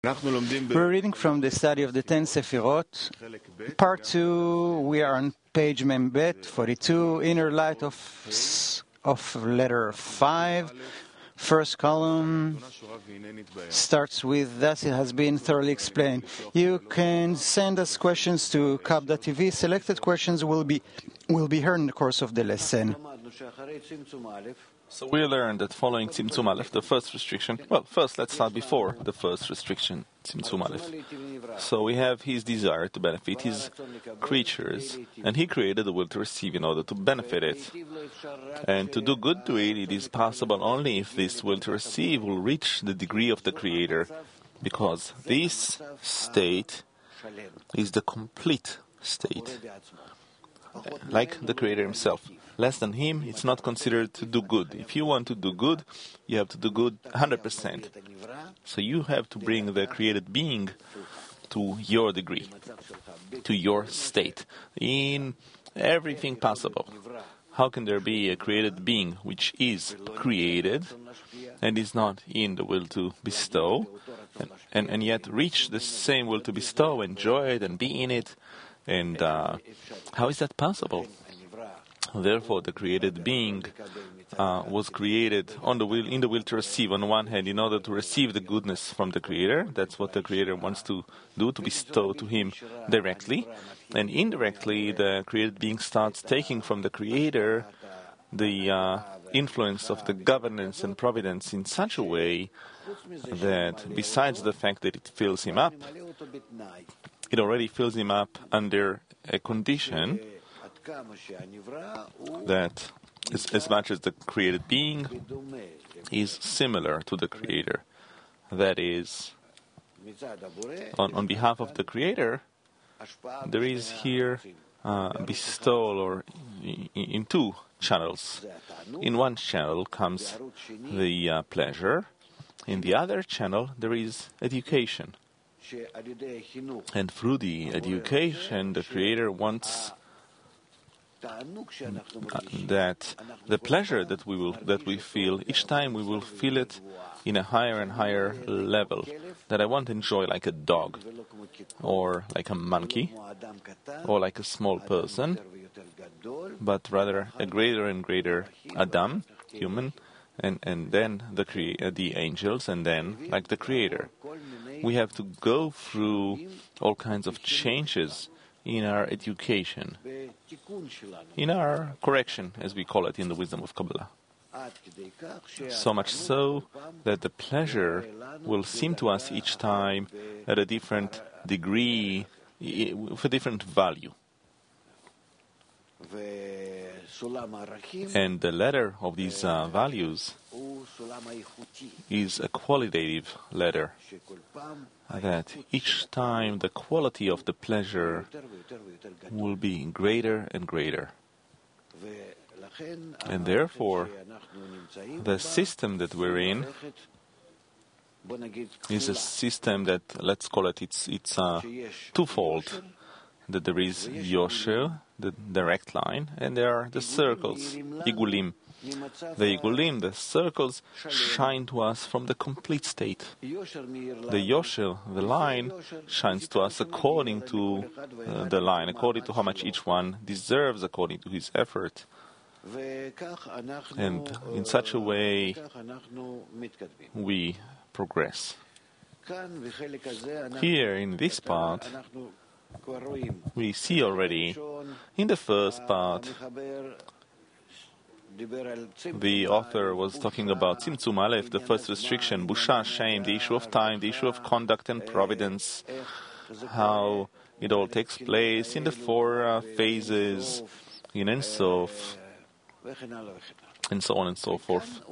We're reading from the study of the 10 Sefirot, part 2. We are on page Membet 42, inner light of letter 5. First column starts with "Thus it has been thoroughly explained." You can send us questions to Kab.tv. Selected questions will be heard in the course of the lesson. So we learned that following Tzimtzum Aleph, the first restriction, well, first let's start before the first restriction, Tzimtzum Aleph. So we have his desire to benefit his creatures, and he created the will to receive in order to benefit it. And to do good to it, it is possible only if this will to receive will reach the degree of the Creator, because this state is the complete state, like the Creator himself. Less than him, it's not considered to do good. If you want to do good, you have to do good 100%. So you have to bring the created being to your degree, to your state, in everything possible. How can there be a created being which is created and is not in the will to bestow, and yet reach the same will to bestow, enjoy it and be in it? And how is that possible? Therefore, the created being was created in the will to receive. On the one hand, in order to receive the goodness from the Creator, that's what the Creator wants to do, to bestow to him directly. And indirectly, the created being starts taking from the Creator the influence of the governance and providence in such a way that, besides the fact that it fills him up, it already fills him up under a condition that as much as the created being is similar to the Creator. That is, on behalf of the Creator, there is here bestowal or in two channels. In one channel comes the pleasure, in the other channel there is education. And through the education, the Creator wants that the pleasure that we feel, each time we will feel it in a higher and higher level, that I won't enjoy like a dog, or like a monkey, or like a small person, but rather a greater and greater Adam, human, and then the angels, and then like the Creator. We have to go through all kinds of changes in our education, in our correction, as we call it in the wisdom of Kabbalah. So much so that the pleasure will seem to us each time at a different degree, with a different value. And the ladder of these values is a qualitative ladder, that each time the quality of the pleasure will be greater and greater. And therefore, the system that we're in is a system that, let's call it, it's twofold. That there is Yosher, the direct line, and there are the circles, Igulim. The Igulim, the circles, shine to us from the complete state. The Yosher, the line, shines to us according to the line, according to how much each one deserves, according to his effort. And in such a way, we progress. Here, in this part, we see already, in the first part, the author was talking about Tzimtzum Aleph, the first restriction, Busha, shame, the issue of time, the issue of conduct and providence, how it all takes place in the four phases, in Ein Sof, and so on and so forth.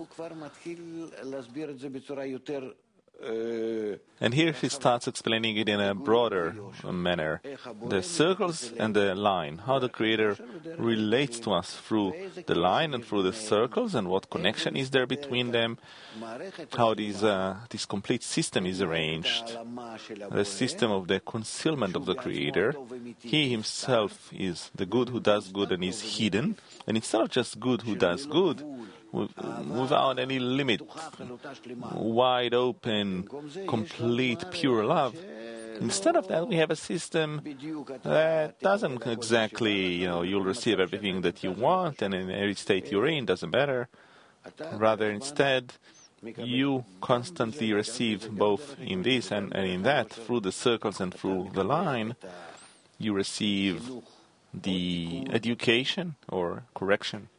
And here he starts explaining it in a broader manner. The circles and the line, how the Creator relates to us through the line and through the circles, and what connection is there between them, how this complete system is arranged, the system of the concealment of the Creator. He himself is the good who does good and is hidden, and it's not just good who does good, without any limit, wide open, complete, pure love. Instead of that, we have a system that doesn't exactly, you'll receive everything that you want, and in every state you're in, doesn't matter. Rather, instead, you constantly receive both in this and in that, through the circles and through the line. You receive the education or correction.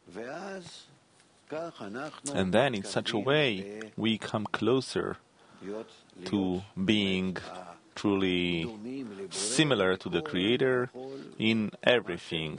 And then, in such a way, we come closer to being truly similar to the Creator in everything,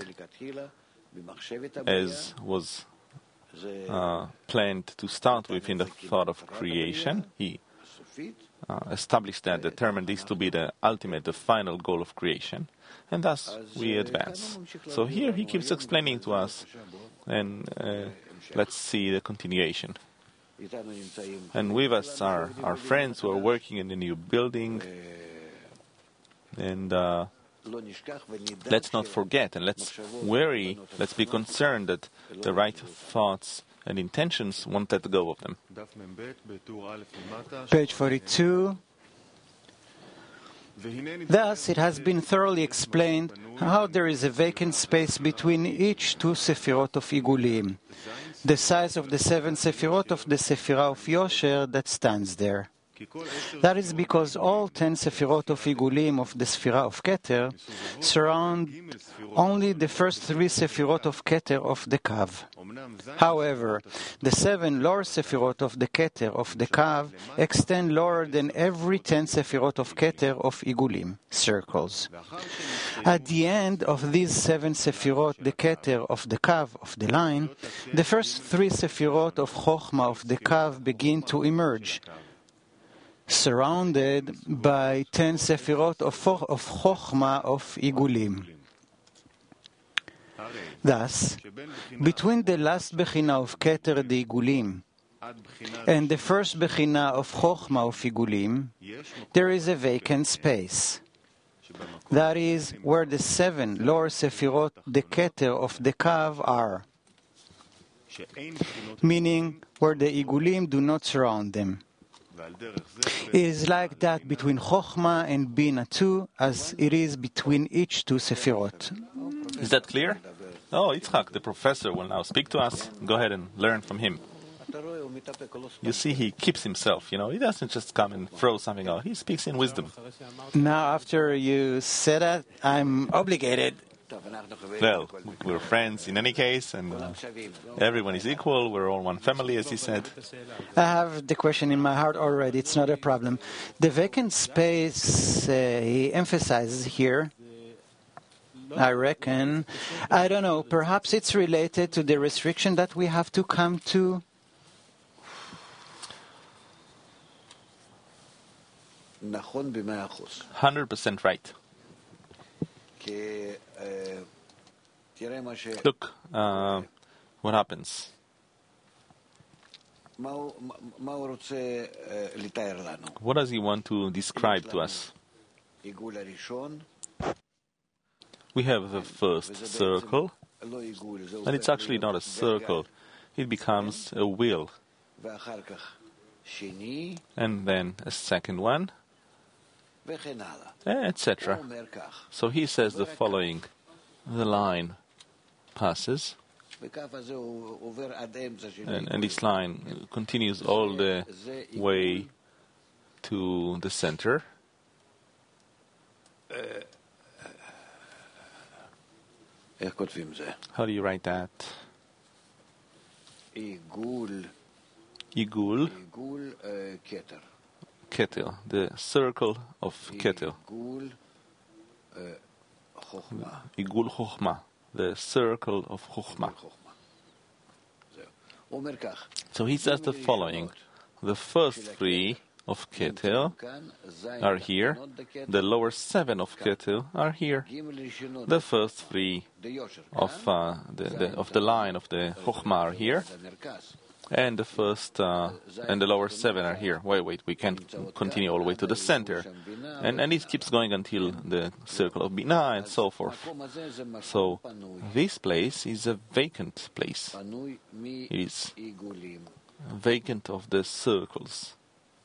as was planned to start with in the thought of creation. He established that, determined this to be the ultimate, the final goal of creation, and thus we advance. So here he keeps explaining to us, and let's see the continuation. And with us are our friends who are working in the new building, and let's not forget, and let's be concerned that the right thoughts and intentions won't let go of them. Page 42. Thus, it has been thoroughly explained how there is a vacant space between each two Sefirot of Igulim, the size of the 7 Sefirot of the Sefirah of Yosher that stands there. That is because all 10 Sefirot of Igulim of the Sefirah of Keter surround only the first 3 Sefirot of Keter of the Kav. However, the 7 lower Sefirot of the Keter of the Kav extend lower than every 10 Sefirot of Keter of Igulim, circles. At the end of these 7 Sefirot, the Keter of the Kav of the line, the first 3 Sefirot of Chochmah of the Kav begin to emerge, surrounded by 10 Sefirot of Chochmah of Igulim. Thus, between the last Bechina of Keter the Igulim and the first Bechina of Chochmah of Igulim, there is a vacant space. That is where the 7 lower Sefirot, the Keter of the Kav, are, meaning where the Igulim do not surround them. It is like that between Chochmah and Bina too, as it is between each two Sefirot. Is that clear? Oh, Yitzhak, the professor, will now speak to us. Go ahead and learn from him. You see, he keeps himself, he doesn't just come and throw something out. He speaks in wisdom. Now, after you said that, I'm obligated. Well, we're friends in any case, and everyone is equal. We're all one family, as he said. I have the question in my heart already. It's not a problem. The vacant space he emphasizes here, I reckon, I don't know, perhaps it's related to the restriction that we have to come to. 100% right. Look, what happens? What does he want to describe to us? We have the first circle, and it's actually not a circle. It becomes a wheel. And then a second one, etc. So he says the following: the line passes, and this line continues all the way to the center. How do you write that? Igul Keter, the circle of Keter. Igul Chochmah, the circle of Chochmah. So he says the following: the first 3 of Keter are here, the lower 7 of Keter are here, the first 3 of the line of the Chochmah are here, and the first and the lower 7 are here. Wait, we can't continue all the way to the center. And it keeps going until the circle of Binah and so forth. So this place is a vacant place. It is vacant of the circles.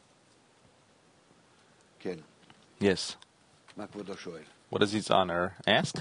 Yes. What does his honor ask?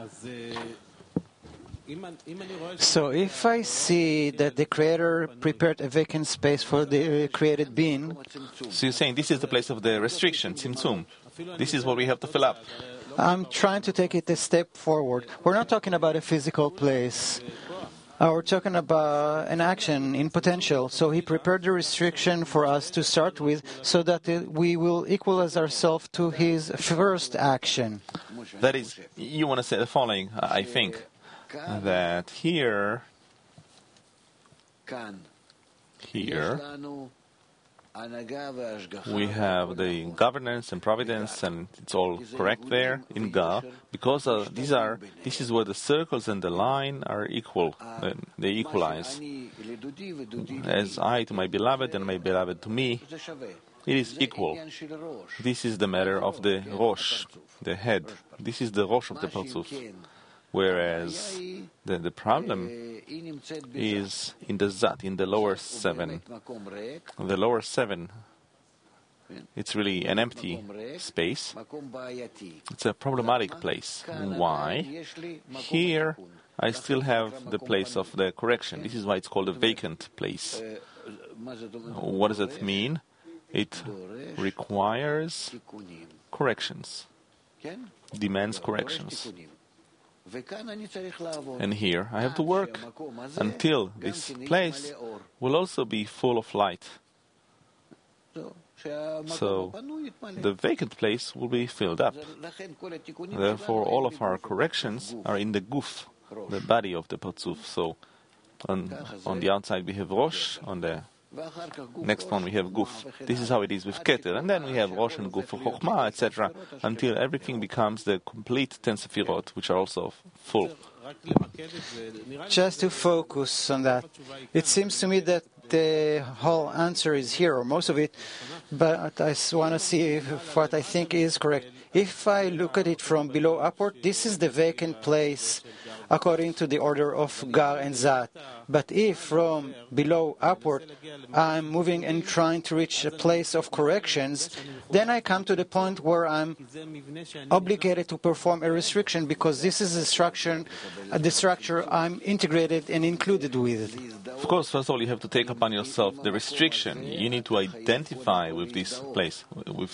So if I see that the Creator prepared a vacant space for the created being, So you're saying this is the place of the restriction, tzimtzum. This is what we have to fill up. I'm trying to take it a step forward. We're not talking about a physical place. We're talking about an action in potential. So He prepared the restriction for us to start with so that we will equalize ourselves to His first action. That is, you want to say the following, I think, that here we have the governance and providence, and it's all correct there in Ga, because this is where the circles and the line are equal. They equalize. As I to my beloved and my beloved to me, it is equal. This is the matter of the Rosh, the head. This is the Rosh of the Parzuf. Whereas the problem is in the Zat, in the lower 7. The lower 7, it's really an empty space. It's a problematic place. Why? Here, I still have the place of the correction. This is why it's called a vacant place. What does it mean? It requires corrections, demands corrections. And here I have to work until this place will also be full of light. So the vacant place will be filled up. Therefore, all of our corrections are in the guf, the body of the Parzuf. So on the outside we have Rosh, on the next one we have Guf. This is how it is with Keter. And then we have Rosh and Guf, Chokhmah, etc. until everything becomes the complete 10 Sefirot, which are also full. Just to focus on that, it seems to me that the whole answer is here, or most of it, but I want to see if what I think is correct. If I look at it from below upward, this is the vacant place according to the order of Gar and Zat. But if from below upward I'm moving and trying to reach a place of corrections, then I come to the point where I'm obligated to perform a restriction, because this is the structure I'm integrated and included with. Of course, first of all, you have to take upon yourself the restriction. You need to identify with this place.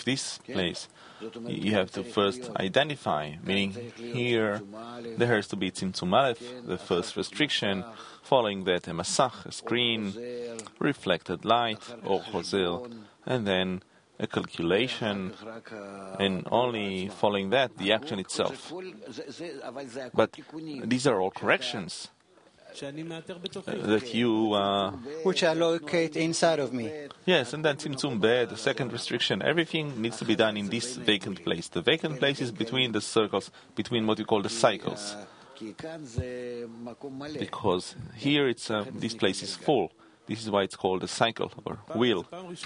You have to first identify, meaning here there has to be Tzimtzum Aleph, the first restriction, following that a Masach, a screen, reflected light, or Choser, and then a calculation, and only following that, the action itself. But these are all corrections that you... which I locate inside of me. Yes, and then Tzimtzum Bed, the second restriction, everything needs to be done in this vacant place. The vacant place is between the circles, between what we call the cycles. Because here this place is full. This is why it's called a cycle or wheel.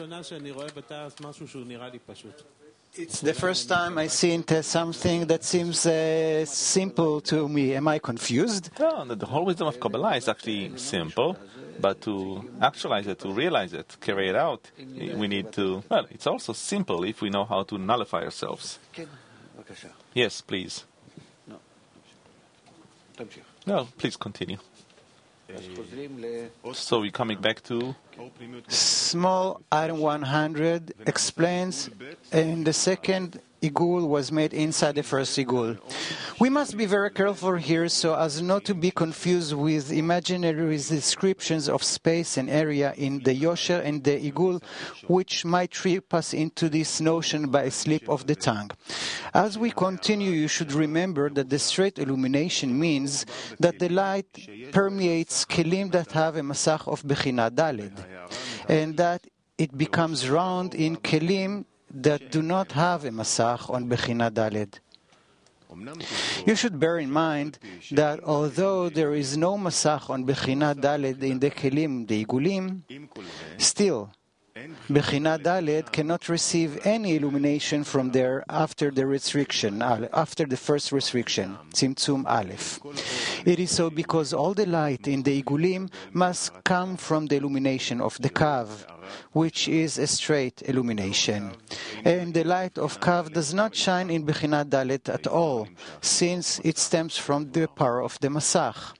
It's the first time I see into something that seems simple to me. Am I confused? No, the whole wisdom of Kabbalah is actually simple, but to actualize it, to realize it, carry it out, we need to... Well, it's also simple if we know how to nullify ourselves. Yes, please. No, please continue. So we're coming back to... Small item 100 explains, and the second Igul was made inside the first Igul. We must be very careful here so as not to be confused with imaginary descriptions of space and area in the Yosher and the Igul, which might trip us into this notion by a slip of the tongue. As we continue, you should remember that the straight illumination means that the light permeates kelim that have a masach of Bechina Daled, and that it becomes round in kelim that do not have a masach on Bechina Daled. You should bear in mind that although there is no Masach on Bechina Daled in the Kelim, the Igulim, still, Bechina Daled cannot receive any illumination from there after the restriction, after the first restriction, Tzimtzum Aleph. It is so because all the light in the Igulim must come from the illumination of the Kav, which is a straight illumination. And the light of Kav does not shine in Bechina Dalet at all, since it stems from the power of the Masach.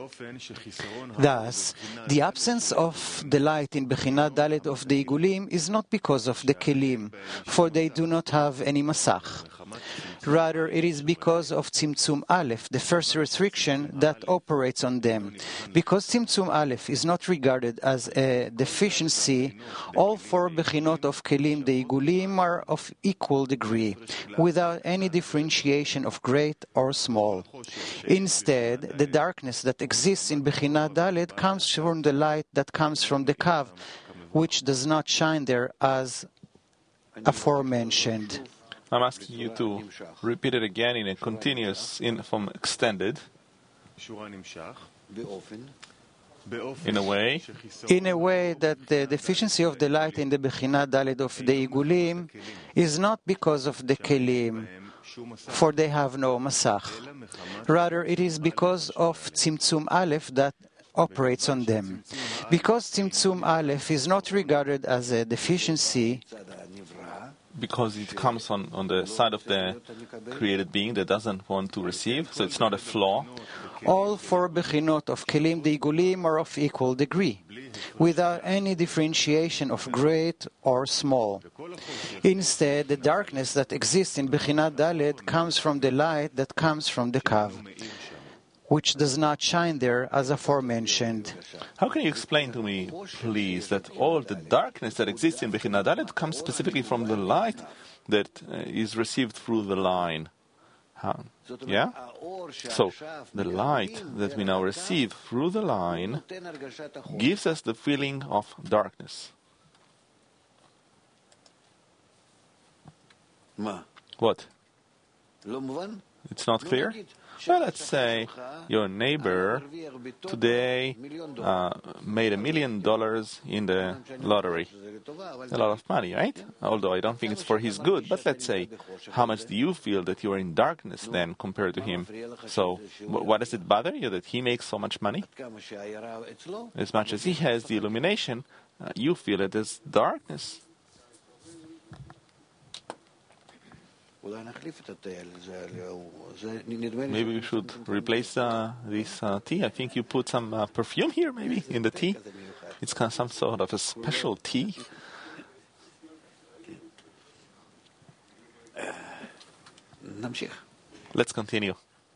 Thus, the absence of the light in Bechina Dalet of the Igulim is not because of the Kelim, for they do not have any Masach. Rather, it is because of Tzimtzum Aleph, the first restriction that operates on them. Because Tzimtzum Aleph is not regarded as a deficiency, all four Bechinot of Kelim, the Igulim, are of equal degree, without any differentiation of great or small. Instead, the darkness that exists in Bechina Dalet comes from the light that comes from the Kav, which does not shine there as aforementioned. I'm asking you to repeat it again in a continuous form extended, in a way that the deficiency of the light in the Bechina Dalet of the Igulim is not because of the Kelim, for they have no Masach. Rather, it is because of Tzimtzum Aleph that operates on them. Because Tzimtzum Aleph is not regarded as a deficiency, because it comes on the side of the created being that doesn't want to receive, so it's not a flaw. All four Bechinot of Kelim, the Igulim, are of equal degree, without any differentiation of great or small. Instead, the darkness that exists in Bechina Dalet comes from the light that comes from the Kav, which does not shine there as aforementioned. How can you explain to me, please, that all the darkness that exists in Bechina Dalet comes specifically from the light that is received through the line? Yeah? So, the light that we now receive through the line gives us the feeling of darkness. What? It's not clear? Well, let's say your neighbor today made $1 million in the lottery. A lot of money, right? Although I don't think it's for his good, but let's say, how much do you feel that you are in darkness then compared to him? So, what does it bother you that he makes so much money? As much as he has the illumination, you feel it as darkness. Maybe we should replace this tea. I think you put some perfume here, maybe, in the tea. It's kind of some sort of a special tea. Let's continue.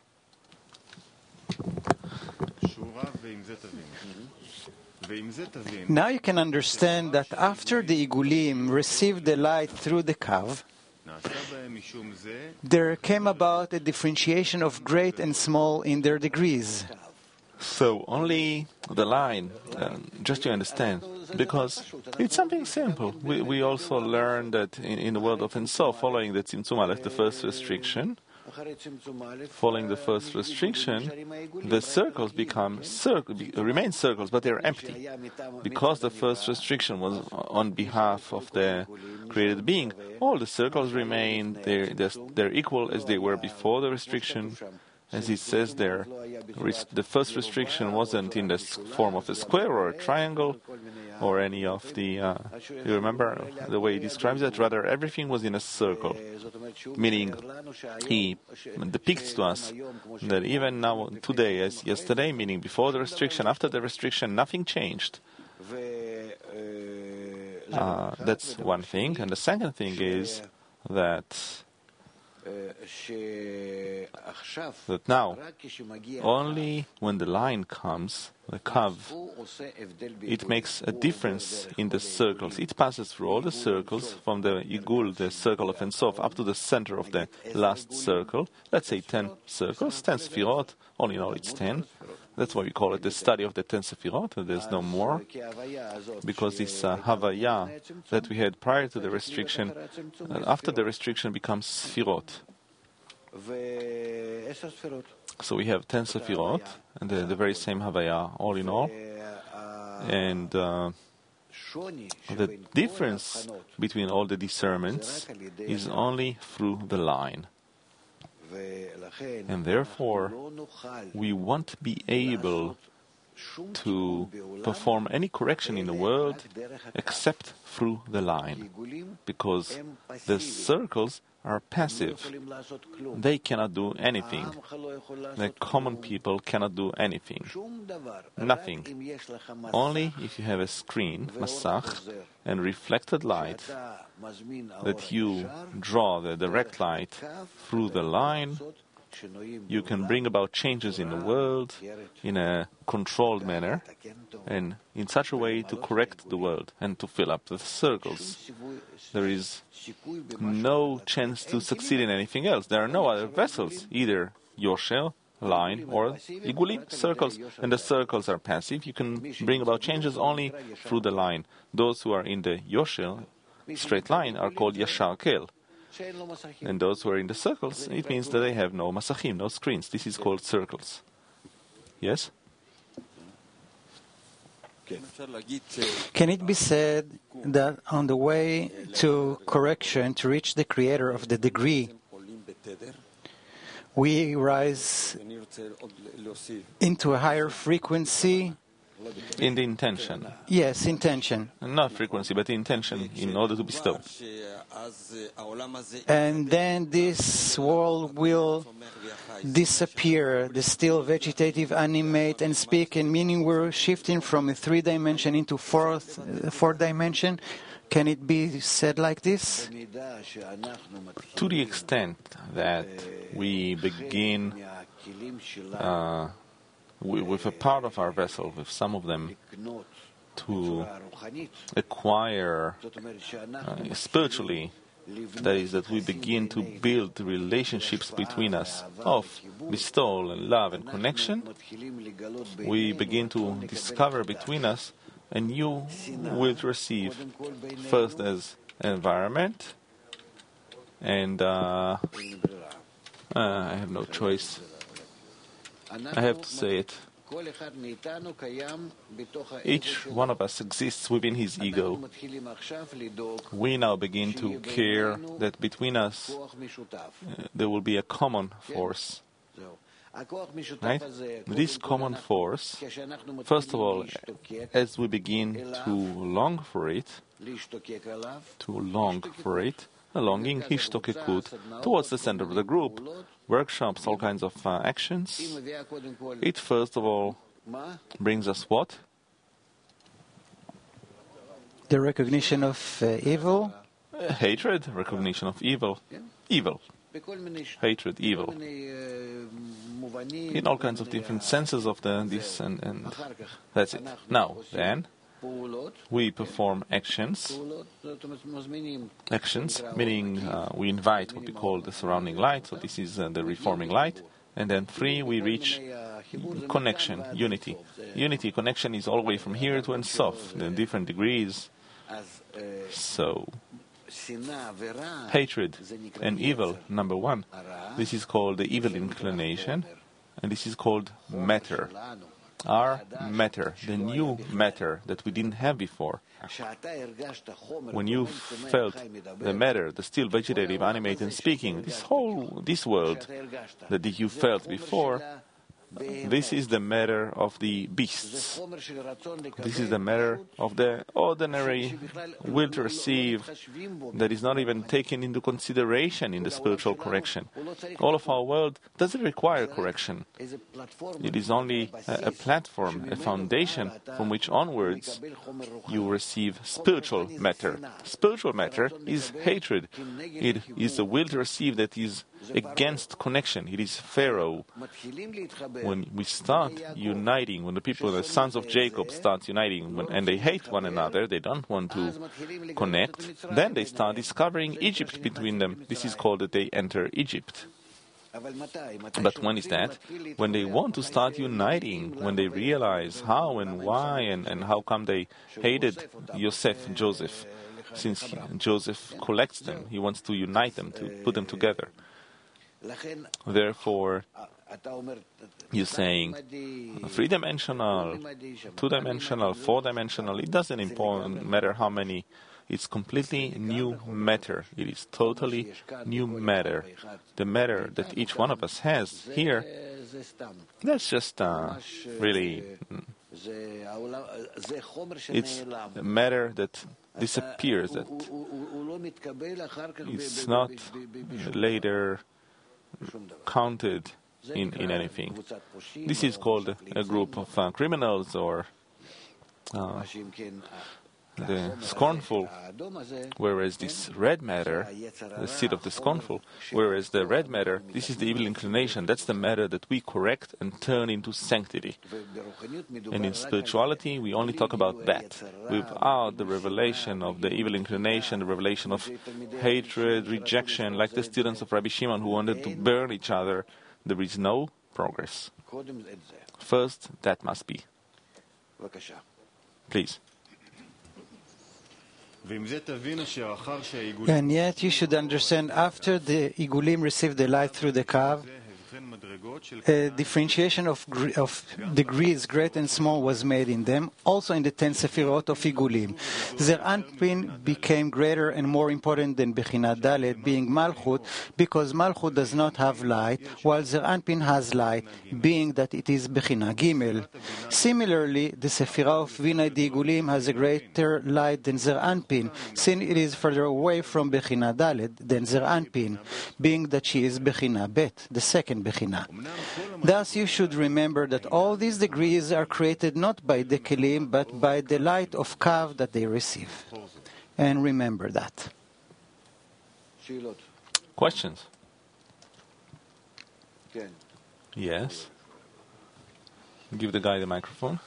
Now you can understand that after the Igulim received the light through the Kav, there came about a differentiation of great and small in their degrees. So only the line, just to understand, because it's something simple. We also learned that in the world of Ein Sof, following the Tzimtzum Aleph, the first restriction, following the first restriction, the circles remain circles, but they're empty. Because the first restriction was on behalf of the created being, all the circles remain, they're equal as they were before the restriction. As it says there, the first restriction wasn't in the form of a square or a triangle or any of the... you remember the way he describes it? Rather, everything was in a circle. Meaning, he depicts to us that even now, today, as yesterday, meaning before the restriction, after the restriction, nothing changed. That's one thing. And the second thing is that now, only when the line comes, the Kav, it makes a difference in the circles. It passes through all the circles, from the Igul, the circle of Ein Sof, up to the center of the last circle. Let's say 10 circles, 10 Sefirot. All in all, it's 10. That's why we call it the study of the 10 Sefirot. There's no more. Because this Havaya that we had prior to the restriction, after the restriction becomes Sefirot. So we have 10 Sefirot, and the very same Havaya, all in all. And the difference between all the discernments is only through the line. And therefore, we won't be able to perform any correction in the world except through the line, because the circles are passive. They cannot do anything. The common people cannot do anything. Nothing. Only if you have a screen, masach, and reflected light, that you draw the direct light through the line, you can bring about changes in the world in a controlled manner and in such a way to correct the world and to fill up the circles. There is no chance to succeed in anything else. There are no other vessels, either Yoshel, line, or Igulim, circles. And the circles are passive. You can bring about changes only through the line. Those who are in the Yoshel, straight line, are called Yashar Kel. And those who are in the circles, it means that they have no masachim, no screens. This is called circles. Yes? Can it be said that on the way to correction, to reach the creator of the degree, we rise into a higher frequency? In the intention. Yes, intention. Not frequency, but intention in order to bestow. And then this world will disappear, the still vegetative, animate, and speak, and meaning we're shifting from a 3-dimension into fourth dimension. Can it be said like this? To the extent that we begin with a part of our vessel, with some of them, to acquire spiritually, that is, that we begin to build relationships between us of bestowal and love and connection, we begin to discover between us a new will to receive, first as environment, and I have no choice. I have to say it. Each one of us exists within his ego. We now begin to care that between us there will be a common force. Right? This common force, first of all, as we begin to long for it, a longing, hishtokekut, towards the center of the group, workshops, all kinds of actions, it first of all brings us what? The recognition of evil? Hatred, recognition of evil. Evil. Hatred, evil. In all kinds of different senses of this, and that's it. Now, then, we perform actions. Actions, meaning we invite what we call the surrounding light, so this is the reforming light. And then 3, we reach connection, unity. Unity, connection is all the way from here to Ein Sof, the different degrees. So, hatred and evil, number 1, this is called the evil inclination, and this is called matter. Our matter, the new matter that we didn't have before. When you felt the matter, the still vegetative, animate and speaking, this world that you felt before, this is the matter of the beasts. This is the matter of the ordinary will to receive that is not even taken into consideration in the spiritual correction. All of our world doesn't require correction. It is only a platform, a foundation from which onwards you receive spiritual matter. Spiritual matter is hatred. It is the will to receive that is against connection. It is Pharaoh. When we start uniting, when the people, the sons of Jacob, start uniting, and they hate one another, they don't want to connect, then they start discovering Egypt between them. This is called that they enter Egypt. But when is that? When they want to start uniting, when they realize how and why and how come they hated Joseph, since Joseph collects them, he wants to unite them, to put them together. Therefore, you're saying three-dimensional, two-dimensional, four-dimensional, it doesn't matter how many. It's completely new matter. It is totally new matter. The matter that each one of us has here, that's just really... It's matter that disappears, that it's not later counted in anything. This is called a group of criminals or the scornful, whereas this red matter, the seed of the scornful, whereas the red matter, this is the evil inclination. That's the matter that we correct and turn into sanctity. And in spirituality, we only talk about that, without the revelation of the evil inclination, the revelation of hatred, rejection, like the students of Rabbi Shimon who wanted to burn each other. There is no progress. First, that must be. Please. And yet you should understand, after the Igulim received the light through the Kav, a differentiation of degrees, great and small, was made in them, also in the 10 Sefirot of Igulim. Zer Anpin became greater and more important than Bechina Dalet, being Malchut, because Malchut does not have light, while Zer Anpin has light, being that it is Bechina Gimel. Similarly, the Sefirah of Vinay Igulim has a greater light than Zer Anpin, since it is further away from Bechina Dalet than Zer Anpin, being that she is Bechina Bet, the second Bechina. Thus you should remember that all these degrees are created not by the Kelim, but by the light of Kav that they receive. And remember that. Questions? Yes. Give the guy the microphone.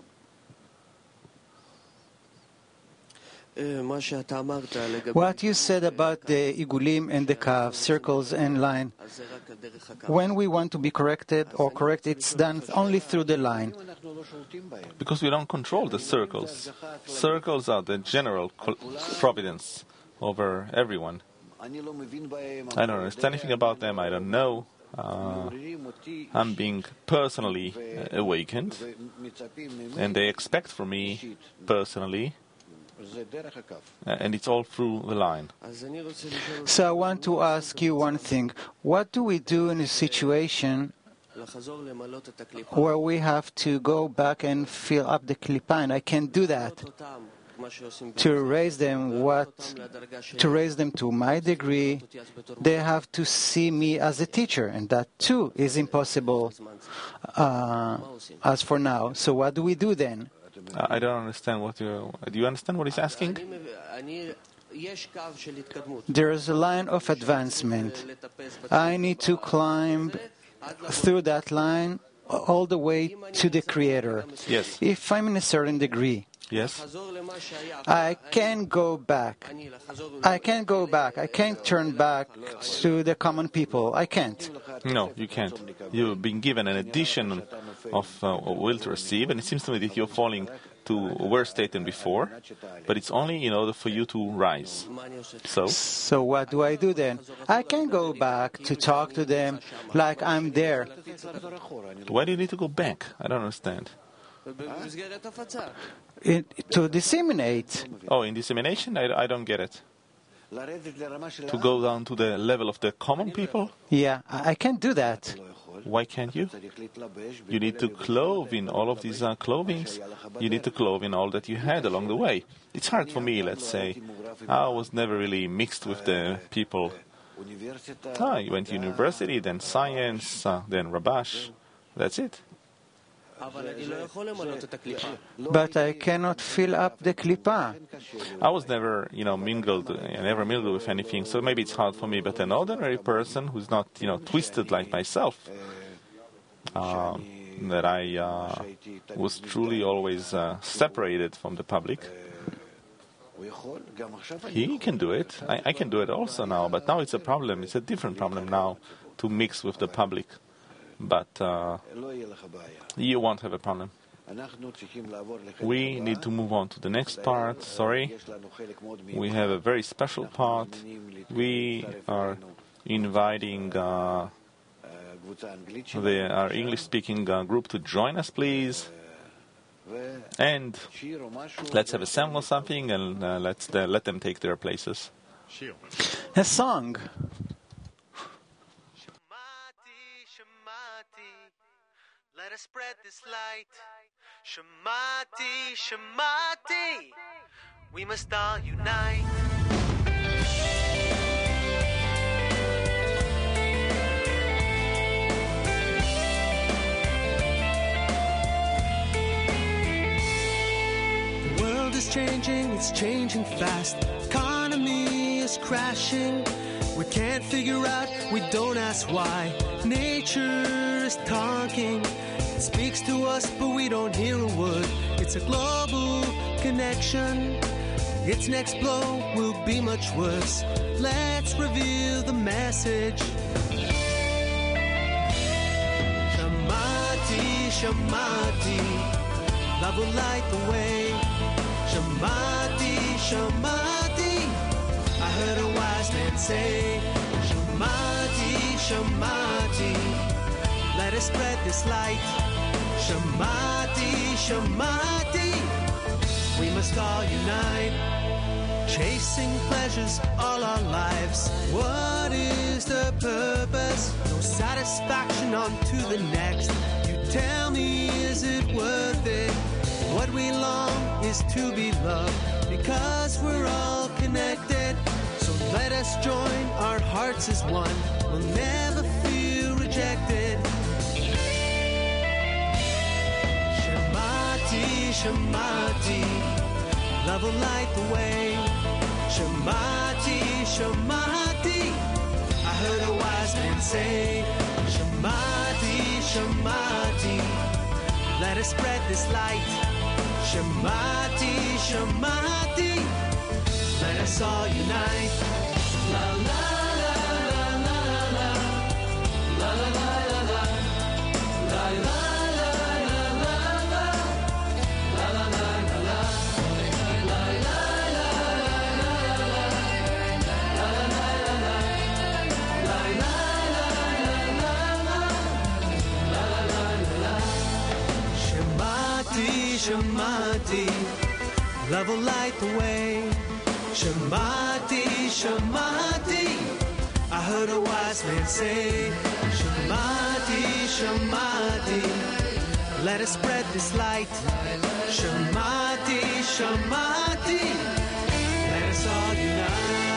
What you said about the Igulim and the Kav, circles and line, when we want to be corrected or correct, it's done only through the line. Because we don't control the circles. Circles are the general providence over everyone. I don't understand anything about them, I don't know. I'm being personally awakened, and they expect from me personally, and it's all through the line. So I want to ask you one thing. What do we do in a situation where we have to go back and fill up the klipa, and I can't do that? To raise them to my degree, they have to see me as a teacher, and that too is impossible as for now. So what do we do then? I don't understand do you understand what he's asking? There is a line of advancement. I need to climb through that line all the way to the Creator. Yes. If I'm in a certain degree, yes, I can go back. I can't go back. I can't turn back to the common people. I can't. No, you can't. You've been given an addition of will to receive, and it seems to me that you're falling to a worse state than before, but it's only in order for you to rise. So what do I do then? I can go back to talk to them like I'm there. Why do you need to go back? I don't understand. To disseminate. Oh, in dissemination? I don't get it. To go down to the level of the common people? Yeah, I can't do that. Why can't you? You need to clothe in all of these clothings. You need to clothe in all that you had along the way. It's hard for me, let's say. I was never really mixed with the people. You went to university, then science, then Rabash. That's it. But I cannot fill up the klipa. I was never, mingled. I never mingled with anything, so maybe it's hard for me. But an ordinary person who's not, twisted like myself, that I was truly always separated from the public. He can do it. I can do it also now, but now it's a problem. It's a different problem now to mix with the public. But you won't have a problem. We need to move on to the next part. Sorry. We have a very special part. We are inviting our English-speaking group to join us, please. And let's have a song or something, and let them take their places. A song. Let us spread this light. Shamati, Shamati, we must all unite. The world is changing, it's changing fast. Economy is crashing. We can't figure out, we don't ask why. Nature is talking. It speaks to us, but we don't hear a word. It's a global connection. Its next blow will be much worse. Let's reveal the message. Shamati, Shamati, love will light the way. Shamati, Shamati, I heard a wise man say. Shamati, Shamati, let us spread this light. Shamati, Shamati, we must all unite. Chasing pleasures all our lives. What is the purpose? No satisfaction, on to the next. You tell me, is it worth it? What we long is to be loved, because we're all connected. So let us join our hearts as one. We'll never feel rejected. Shamati, Shamati, love will light the way. Shamati, Shamati, I heard a wise man say. Shamati, Shamati, let us spread this light. Shamati, Shamati, let us all unite. La la la la la la la la la la la la la. Shamati, love will light the way. Shamati, Shamati, I heard a wise man say. Shamati, Shamati, let us spread this light. Shamati, Shamati, let us all unite.